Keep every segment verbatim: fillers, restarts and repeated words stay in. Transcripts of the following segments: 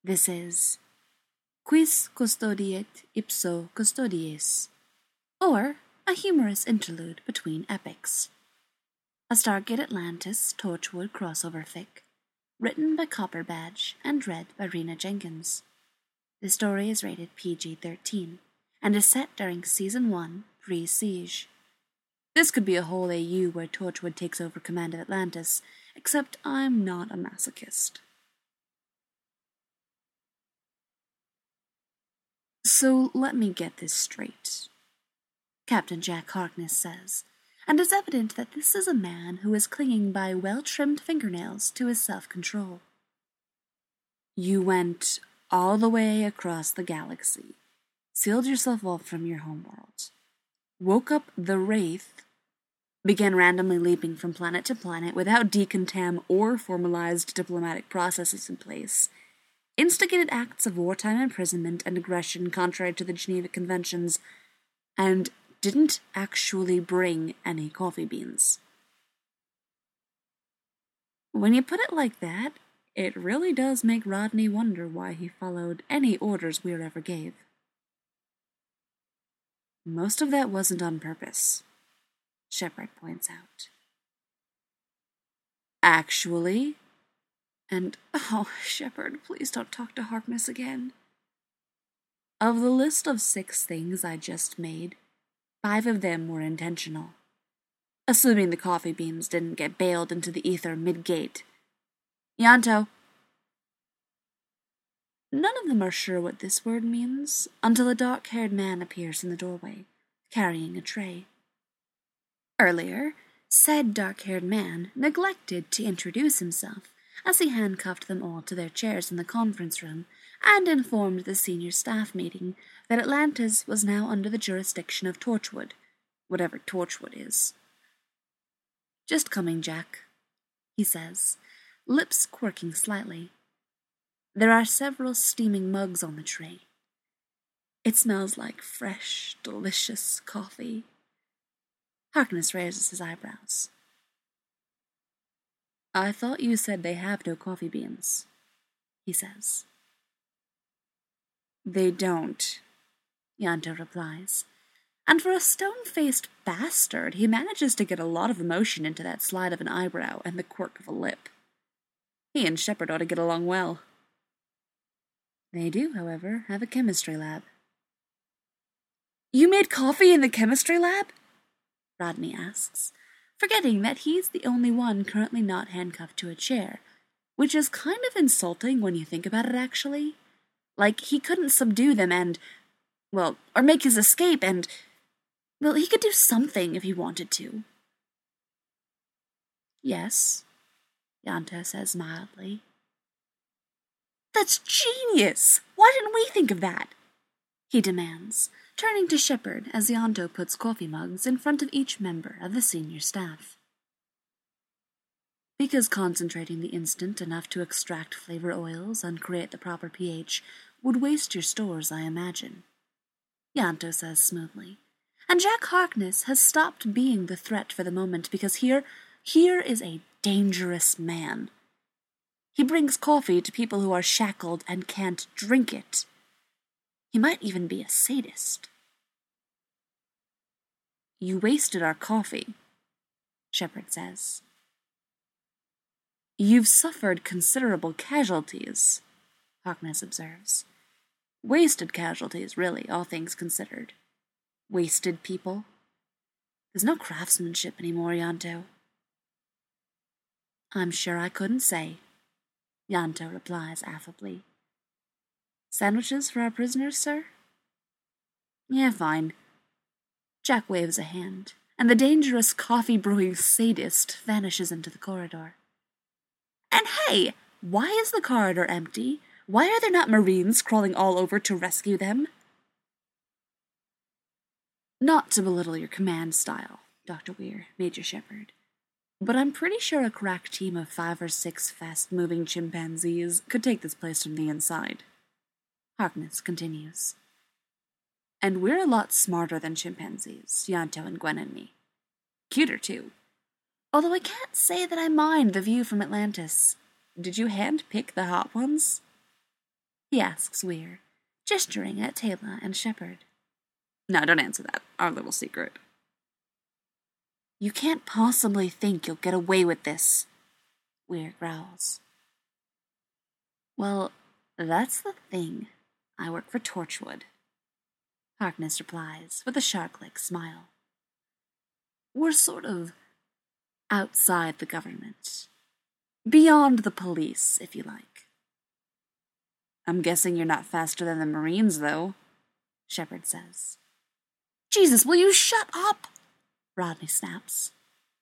This is Quis Custodiet Ipso Custodies, or a humorous interlude between epics. A Stargate Atlantis Torchwood crossover fic, written by Copper Badge and read by Rena Jenkins. The story is rated P G thirteen and is set during Season one, pre-Siege. This could be a whole A U where Torchwood takes over command of Atlantis, except I'm not a masochist. So let me get this straight, Captain Jack Harkness says, and it's evident that this is a man who is clinging by well-trimmed fingernails to his self-control. You went all the way across the galaxy, sealed yourself off from your homeworld, woke up the Wraith, began randomly leaping from planet to planet without decontam or formalized diplomatic processes in place, instigated acts of wartime imprisonment and aggression contrary to the Geneva Conventions, and didn't actually bring any coffee beans. When you put it like that, it really does make Rodney wonder why he followed any orders Weir ever gave. Most of that wasn't on purpose, Shepard points out. Actually, and oh, Shepard, please don't talk to Harkness again. Of the list of six things I just made, five of them were intentional. Assuming the coffee beans didn't get bailed into the ether mid-gate. Ianto. None of them are sure what this word means until a dark-haired man appears in the doorway, carrying a tray. Earlier, said dark-haired man neglected to introduce himself as he handcuffed them all to their chairs in the conference room and informed the senior staff meeting that Atlantis was now under the jurisdiction of Torchwood, whatever Torchwood is. Just coming, Jack, he says, lips quirking slightly. There are several steaming mugs on the tray. It smells like fresh, delicious coffee. Harkness raises his eyebrows. I thought you said they have no coffee beans, he says. They don't, Ianto replies, and for a stone-faced bastard, he manages to get a lot of emotion into that slide of an eyebrow and the quirk of a lip. He and Shepard ought to get along well. They do, however, have a chemistry lab. You made coffee in the chemistry lab? Rodney asks, forgetting that he's the only one currently not handcuffed to a chair, which is kind of insulting when you think about it, actually. Like, he couldn't subdue them and, well, or make his escape and, well, he could do something if he wanted to. Yes, Ianto says mildly. That's genius! Why didn't we think of that? He demands, turning to Shepard as Ianto puts coffee mugs in front of each member of the senior staff. Because concentrating the instant enough to extract flavor oils and create the proper pH would waste your stores, I imagine, Ianto says smoothly. And Jack Harkness has stopped being the threat for the moment because here, here is a dangerous man. He brings coffee to people who are shackled and can't drink it. He might even be a sadist. You wasted our coffee, Shepard says. You've suffered considerable casualties, Harkness observes. Wasted casualties, really, all things considered. Wasted people. There's no craftsmanship anymore, Ianto. I'm sure I couldn't say, Ianto replies affably. Sandwiches for our prisoners, sir? Yeah, fine. Jack waves a hand, and the dangerous coffee-brewing sadist vanishes into the corridor. And hey, why is the corridor empty? Why are there not Marines crawling all over to rescue them? Not to belittle your command style, Doctor Weir, Major Shepard, but I'm pretty sure a crack team of five or six fast-moving chimpanzees could take this place from the inside. Harkness continues. And we're a lot smarter than chimpanzees, Ianto and Gwen and me. Cuter, too. Although I can't say that I mind the view from Atlantis. Did you hand-pick the hot ones? he asks Weir, gesturing at Taylor and Shepard. No, don't answer that. Our little secret. You can't possibly think you'll get away with this, Weir growls. Well, that's the thing. I work for Torchwood, Harkness replies with a shark-like smile. We're sort of outside the government. Beyond the police, if you like. I'm guessing you're not faster than the Marines, though, Shepard says. Jesus, will you shut up? Rodney snaps.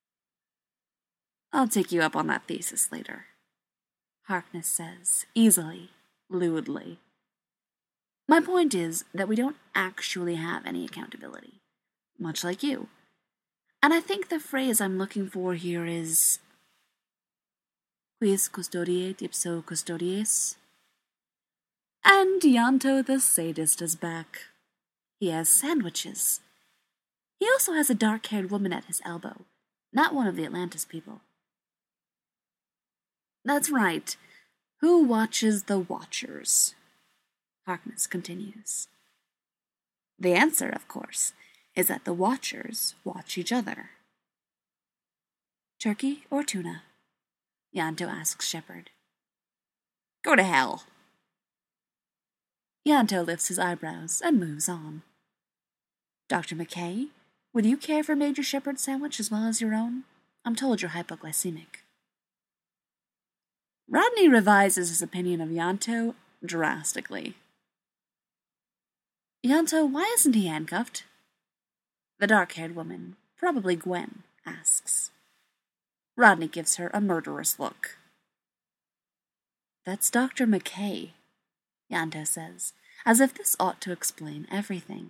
I'll take you up on that thesis later, Harkness says, easily, lewdly. My point is that we don't actually have any accountability, much like you. And I think the phrase I'm looking for here is quis custodiet ipso custodies. And Ianto the sadist is back. He has sandwiches. He also has a dark-haired woman at his elbow, not one of the Atlantis people. That's right. Who watches the Watchers? Harkness continues. The answer, of course, is that the Watchers watch each other. Turkey or tuna? Ianto asks Shepard. Go to hell. Ianto lifts his eyebrows and moves on. Doctor McKay, would you care for Major Shepard's sandwich as well as your own? I'm told you're hypoglycemic. Rodney revises his opinion of Ianto drastically. Ianto, why isn't he handcuffed? The dark-haired woman, probably Gwen, asks. Rodney gives her a murderous look. That's Doctor McKay, Ianto says, as if this ought to explain everything.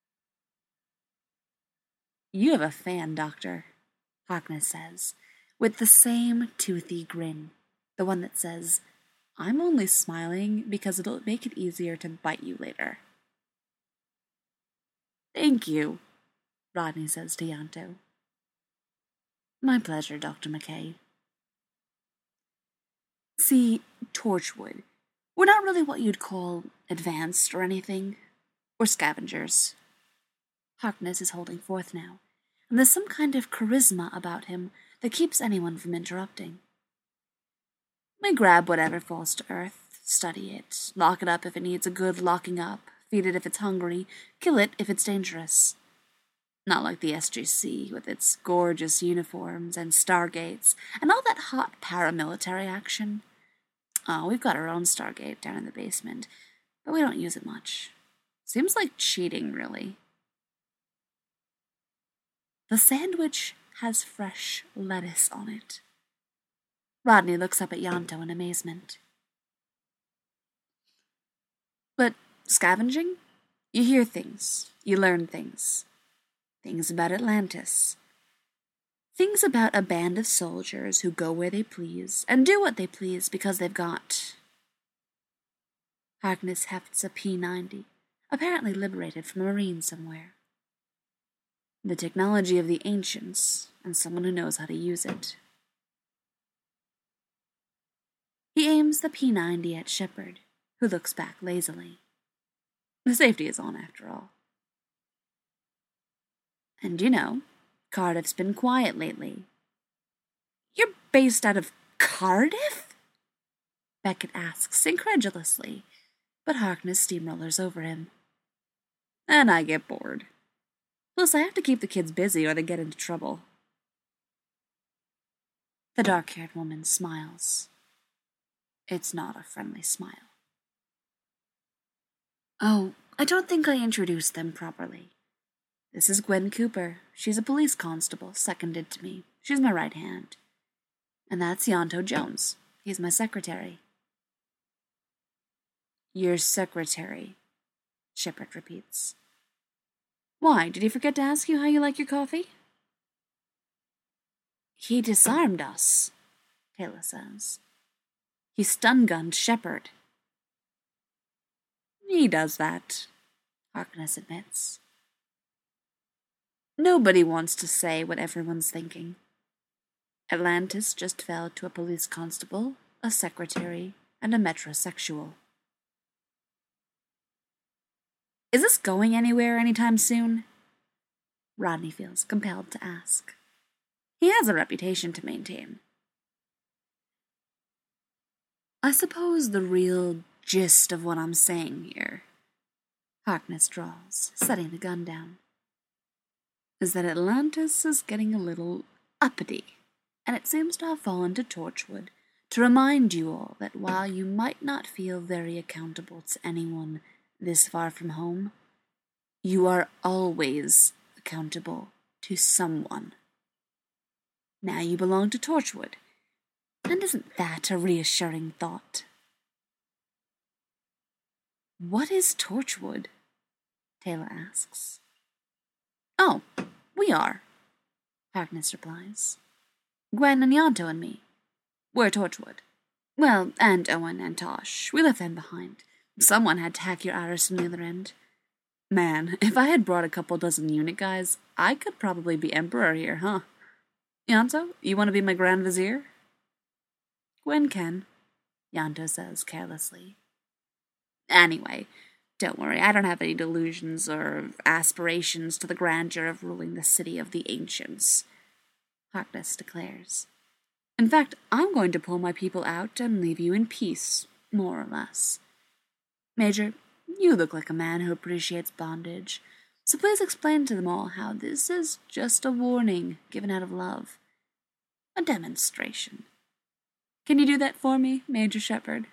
You have a fan, Doctor, Harkness says, with the same toothy grin, the one that says, I'm only smiling because it'll make it easier to bite you later. Thank you, Rodney says to Ianto. My pleasure, Doctor McKay. See, Torchwood, we're not really what you'd call advanced or anything. We're scavengers. Harkness is holding forth now, and there's some kind of charisma about him that keeps anyone from interrupting. We grab whatever falls to earth, study it, lock it up if it needs a good locking up, feed it if it's hungry, kill it if it's dangerous. Not like the S G C with its gorgeous uniforms and stargates and all that hot paramilitary action. Oh, we've got our own Stargate down in the basement, but we don't use it much. Seems like cheating, really. The sandwich has fresh lettuce on it. Rodney looks up at Ianto in amazement. But scavenging? You hear things. You learn things. Things about Atlantis. Things about a band of soldiers who go where they please and do what they please because they've got... Harkness hefts a P ninety, apparently liberated from a marine somewhere. The technology of the ancients, and someone who knows how to use it. He aims the P ninety at Shepard, who looks back lazily. The safety is on, after all. And you know, Cardiff's been quiet lately. You're based out of Cardiff? Beckett asks incredulously, but Harkness steamrollers over him. And I get bored. Plus, I have to keep the kids busy or they get into trouble. The dark-haired woman smiles. It's not a friendly smile. Oh, I don't think I introduced them properly. This is Gwen Cooper. She's a police constable, seconded to me. She's my right hand. And that's Ianto Jones. He's my secretary. Your secretary, Shepard repeats. Why, did he forget to ask you how you like your coffee? He disarmed us, Taylor says. He stun-gunned Shepard. He does that, Harkness admits. Nobody wants to say what everyone's thinking. Atlantis just fell to a police constable, a secretary, and a metrosexual. Is this going anywhere anytime soon? Rodney feels compelled to ask. He has a reputation to maintain. I suppose the real gist of what I'm saying here, Harkness drawls, setting the gun down, is that Atlantis is getting a little uppity, and it seems to have fallen to Torchwood to remind you all that while you might not feel very accountable to anyone this far from home, you are always accountable to someone. Now you belong to Torchwood, and isn't that a reassuring thought? What is Torchwood? Taylor asks. Oh, we are, Harkness replies. Gwen and Yanto and me. We're Torchwood. Well, and Owen and Tosh. We left them behind. Someone had to hack your iris from the other end. Man, if I had brought a couple dozen unit guys, I could probably be emperor here, huh? Yanto, you want to be my Grand Vizier? Gwen can, Yanto says carelessly. Anyway, don't worry, I don't have any delusions or aspirations to the grandeur of ruling the city of the ancients, Harkness declares. In fact, I'm going to pull my people out and leave you in peace, more or less. Major, you look like a man who appreciates bondage, so please explain to them all how this is just a warning given out of love. A demonstration. Can you do that for me, Major Shepard?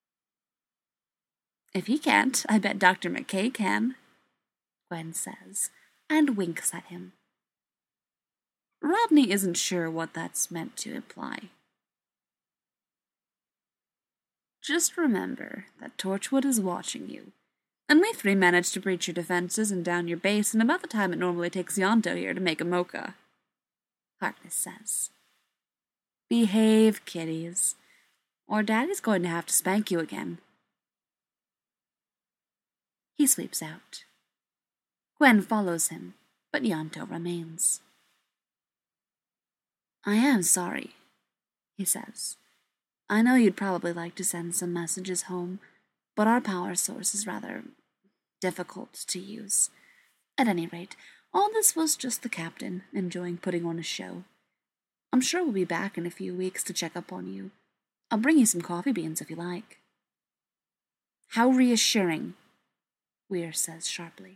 If he can't, I bet Doctor McKay can, Gwen says, and winks at him. Rodney isn't sure what that's meant to imply. Just remember that Torchwood is watching you, and we three managed to breach your defenses and down your base in about the time it normally takes Yanto here to make a mocha, Harkness says. Behave, kiddies, or Daddy's going to have to spank you again. He sweeps out. Gwen follows him, but Yanto remains. I am sorry, he says. I know you'd probably like to send some messages home, but our power source is rather difficult to use. At any rate, all this was just the captain enjoying putting on a show. I'm sure we'll be back in a few weeks to check up on you. I'll bring you some coffee beans if you like. How reassuring, Weir says sharply.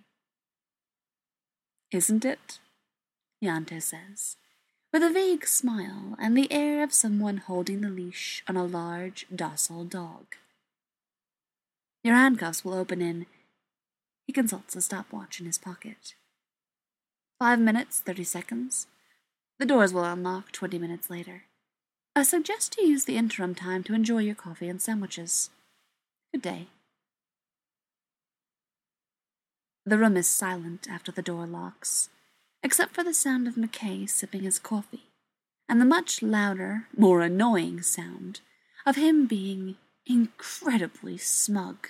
Isn't it? Yanto says, with a vague smile and the air of someone holding the leash on a large, docile dog. Your handcuffs will open in... He consults a stopwatch in his pocket. Five minutes, thirty seconds. The doors will unlock twenty minutes later. I suggest you use the interim time to enjoy your coffee and sandwiches. Good day. The room is silent after the door locks, except for the sound of McKay sipping his coffee, and the much louder, more annoying sound of him being incredibly smug.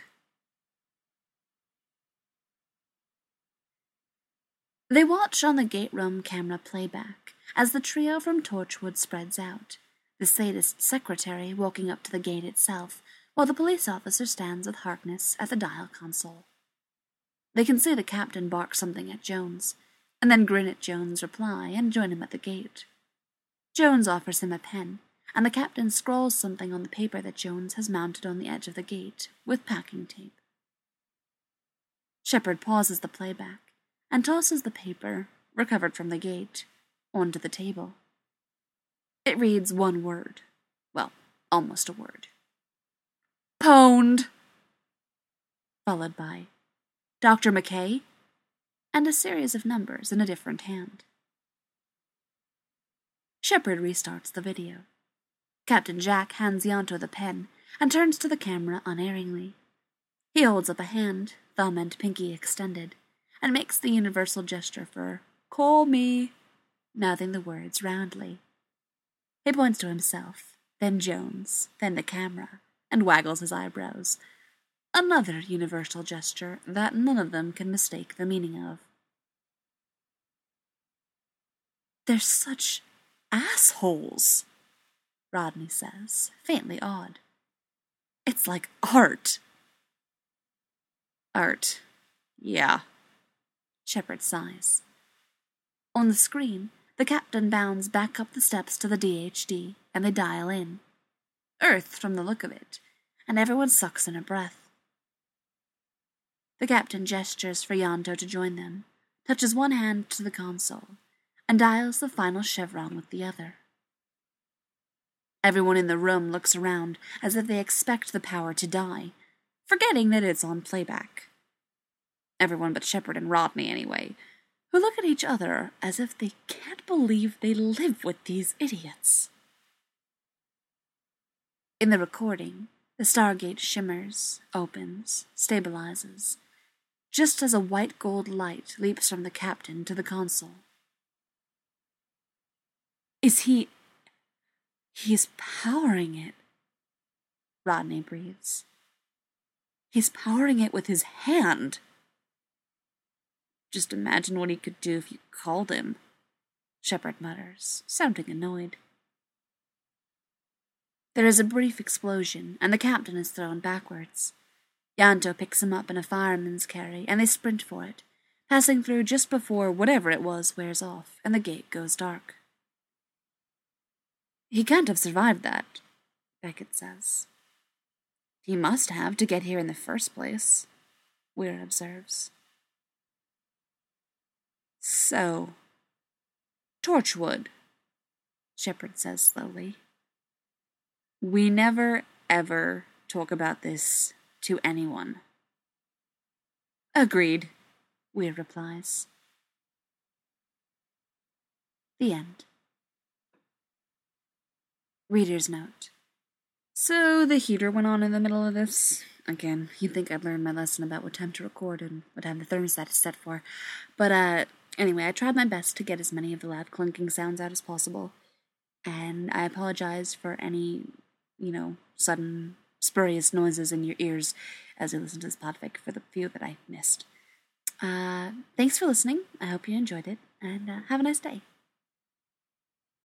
They watch on the gate room camera playback as the trio from Torchwood spreads out, the sadist secretary walking up to the gate itself, while the police officer stands with Harkness at the dial console. They can see the captain bark something at Jones, and then grin at Jones' reply and join him at the gate. Jones offers him a pen, and the captain scrawls something on the paper that Jones has mounted on the edge of the gate with packing tape. Shepard pauses the playback and tosses the paper, recovered from the gate, onto the table. It reads one word. Well, almost a word. Pwned! Followed by Doctor McKay, and a series of numbers in a different hand. Shepard restarts the video. Captain Jack hands Yanto the pen and turns to the camera unerringly. He holds up a hand, thumb and pinky extended, and makes the universal gesture for "Call me," mouthing the words roundly. He points to himself, then Jones, then the camera, and waggles his eyebrows. Another universal gesture that none of them can mistake the meaning of. They're such assholes, Rodney says, faintly awed. It's like art. Art, Yeah. Shepard sighs. On the screen, the captain bounds back up the steps to the D H D, and they dial in. Earth, from the look of it, and everyone sucks in a breath. The captain gestures for Yanto to join them, touches one hand to the console, and dials the final chevron with the other. Everyone in the room looks around as if they expect the power to die, forgetting that it's on playback. Everyone but Shepard and Rodney, anyway, who look at each other as if they can't believe they live with these idiots. In the recording, the Stargate shimmers, opens, stabilizes, just as a white gold light leaps from the captain to the console. Is he... He's powering it, Rodney breathes. He's powering it with his hand. Just imagine what he could do if you called him, Shepard mutters, sounding annoyed. There is a brief explosion, and the captain is thrown backwards. Yanto picks him up in a fireman's carry, and they sprint for it, passing through just before whatever it was wears off, and the gate goes dark. He can't have survived that, Beckett says. He must have to get here in the first place, Weir observes. So, Torchwood, Shepard says slowly. We never, ever talk about this to anyone. Agreed, Weir replies. The end. Reader's note. So the heater went on in the middle of this. Again, you'd think I'd learned my lesson about what time to record and what time the thermostat is set for. But, uh, anyway, I tried my best to get as many of the loud clinking sounds out as possible. And I apologize for any, you know, sudden spurious noises in your ears as you listen to this podfic for the few that I missed. Uh, thanks for listening. I hope you enjoyed it, and uh, have a nice day.